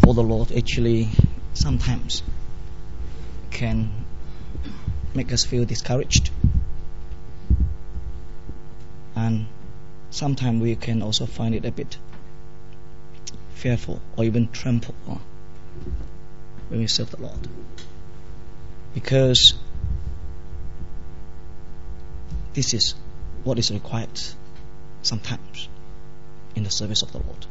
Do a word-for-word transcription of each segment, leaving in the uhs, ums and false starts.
for the Lord actually sometimes can make us feel discouraged, and sometimes we can also find it a bit fearful or even tremble uh, when we serve the Lord, because this is what is required sometimes in the service of the Lord.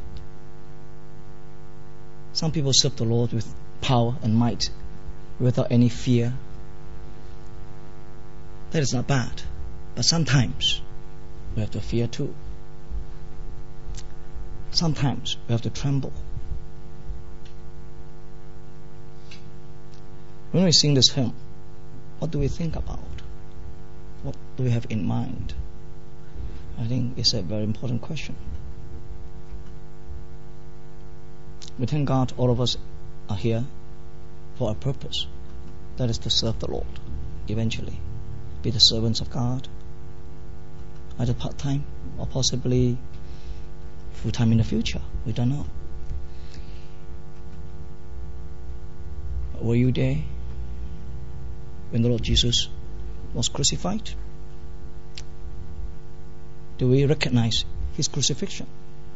Some people serve the Lord with power and might without any fear. That is not bad, but sometimes we have to fear too. Sometimes we have to tremble. When we sing this hymn, what do we think about? What do we have in mind? I think it's a very important question. We thank God all of us are here for a purpose. That is to serve the Lord eventually. Be the servants of God, either part-time or possibly full-time in the future. We don't know. Were you there when the Lord Jesus was crucified? Do we recognize His crucifixion?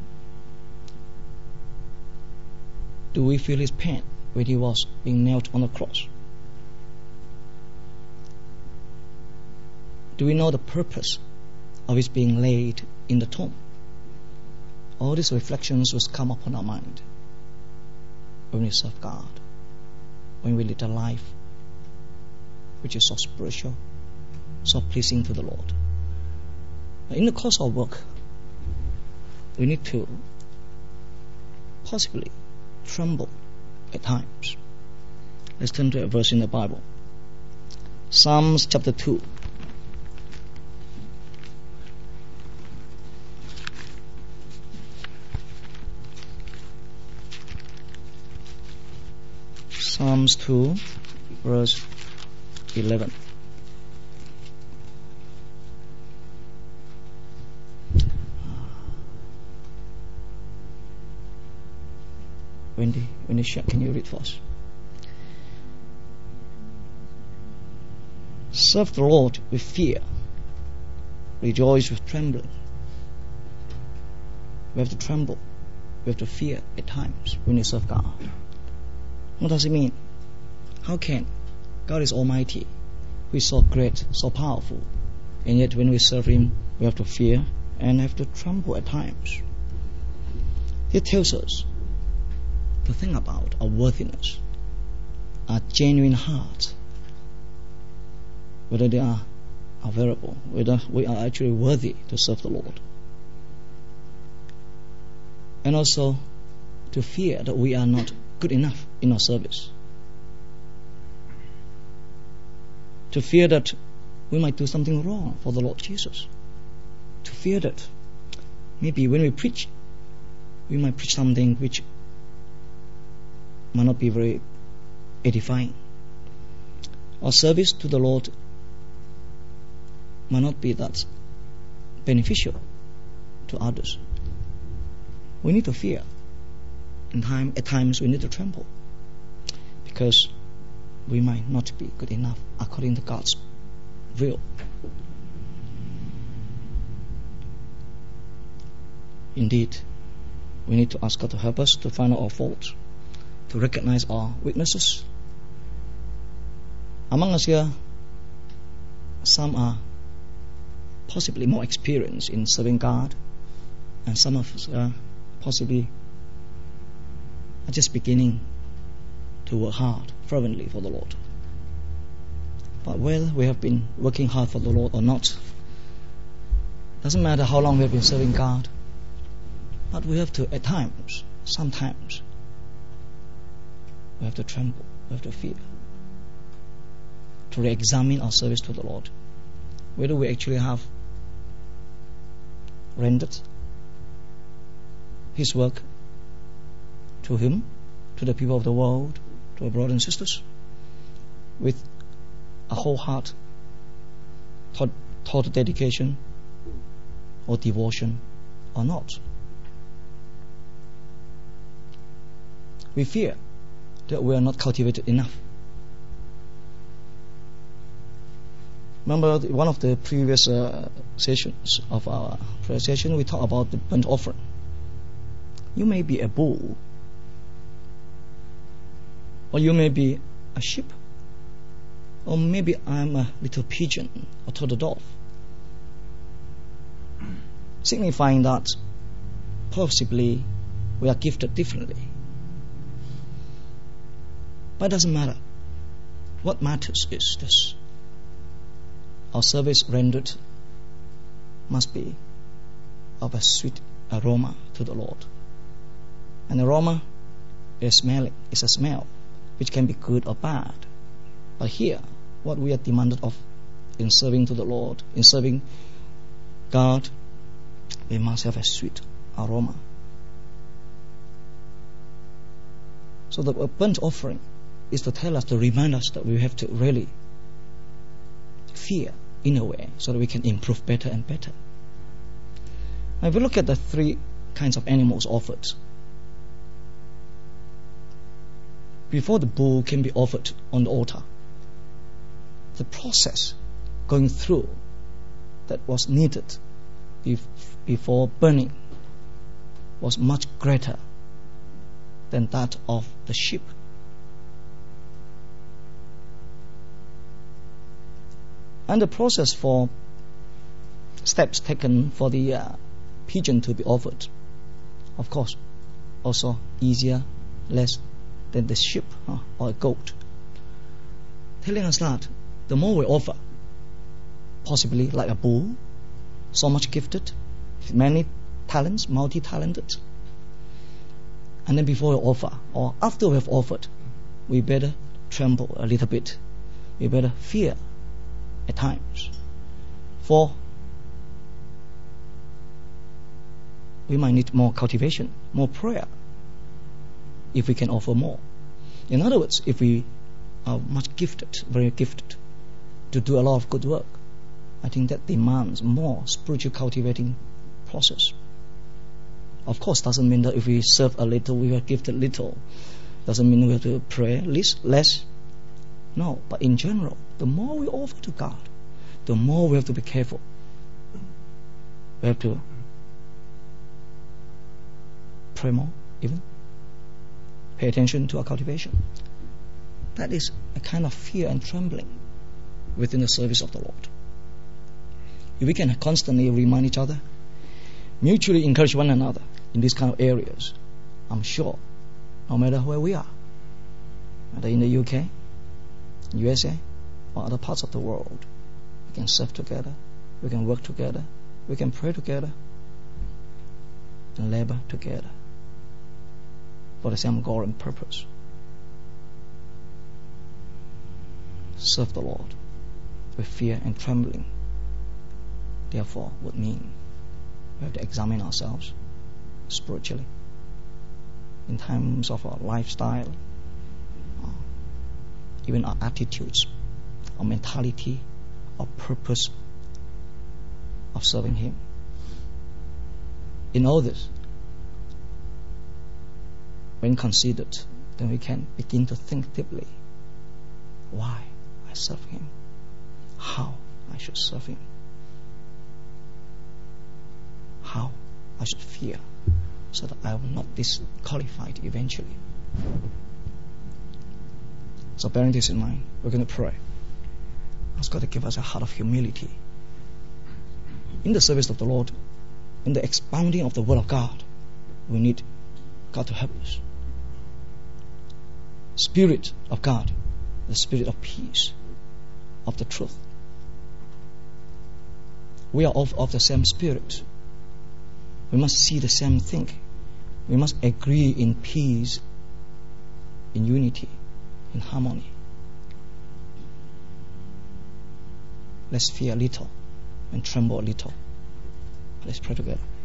Do we feel His pain when He was being nailed on the cross? Do we know the purpose of His being laid in the tomb? All these reflections will come upon our mind when we serve God, when we lead a life which is so spiritual, so pleasing to the Lord. In the course of work, we need to possibly tremble at times. Let's turn to a verse in the Bible. Psalms chapter two. Psalms two, verse eleven. Wendy, Wendy, can you read for us? Serve the Lord with fear, rejoice with trembling. We have to tremble, we have to fear at times when we serve God. What does it mean? How can? God is almighty, He is so great, so powerful, and yet when we serve Him, we have to fear and have to tremble at times. It tells us to think about our worthiness, our genuine hearts, whether they are available, whether we are actually worthy to serve the Lord. And also to fear that we are not good enough in our service. To fear that we might do something wrong for the Lord Jesus. To fear that maybe when we preach, we might preach something which might not be very edifying. Our service to the Lord might not be that beneficial to others. We need to fear. In time, at times we need to tremble, because we might not be good enough according to God's will. Indeed, we need to ask God to help us to find out our faults, to recognize our weaknesses. Among us here, some are possibly more experienced in serving God, and some of us are possibly are just beginning to work hard, fervently for the Lord. But whether we have been working hard for the Lord or not, doesn't matter how long we have been serving God, but we have to, at times, sometimes, we have to tremble, we have to fear, to re-examine our service to the Lord, whether we actually have rendered His work to Him, to the people of the world, to our brothers and sisters, with a whole heart, total dedication or devotion or not. We fear that we are not cultivated enough. Remember one of the previous uh, sessions of our prayer session, we talked about the burnt offering. You may be a bull, or you may be a sheep, or maybe I'm a little pigeon or turtle dove, signifying that possibly we are gifted differently. But it doesn't matter. What matters is this: our service rendered must be of a sweet aroma to the Lord. An aroma is smelling, is a smell which can be good or bad. But here, what we are demanded of in serving to the Lord, in serving God, we must have a sweet aroma. So the burnt offering is to tell us, to remind us that we have to really fear in a way so that we can improve better and better. Now if we look at the three kinds of animals offered, before the bull can be offered on the altar, the process going through that was needed before burning was much greater than that of the sheep. And the process for steps taken for the uh, pigeon to be offered, of course, also easier, less than the sheep huh, or a goat, telling us that the more we offer, possibly like a bull, so much gifted, many talents, multi-talented, and then before we offer, or after we have offered, we better tremble a little bit, we better fear at times, for we might need more cultivation, more prayer, if we can offer more. In other words, if we are much gifted, very gifted, to do a lot of good work, I think that demands more spiritual cultivating process. Of course, doesn't mean that if we serve a little, we are gifted little. Doesn't mean we have to pray less. less. No, but in general, the more we offer to God, the more we have to be careful. We have to pray more, even pay attention to our cultivation. That is a kind of fear and trembling within the service of the Lord. If we can constantly remind each other, mutually encourage one another in these kind of areas, I'm sure, no matter where we are, whether in the U K, U S A, or other parts of the world, we can serve together, we can work together, we can pray together, and labor together for the same goal and purpose. Serve the Lord with fear and trembling, therefore, would mean we have to examine ourselves spiritually in terms of our lifestyle, even our attitudes, our mentality, our purpose of serving Him. In all this, when considered, then we can begin to think deeply why I serve Him, how I should serve Him, how I should fear, so that I will not be disqualified eventually. So bearing this in mind, we're going to pray. Ask God to give us a heart of humility in the service of the Lord, in the expounding of the Word of God. We need God to help us. Spirit of God, the Spirit of peace, of the truth. We are of, of the same Spirit. We must see the same thing. We must agree in peace, in unity, in harmony. Let's fear a little and tremble a little. Let's pray together.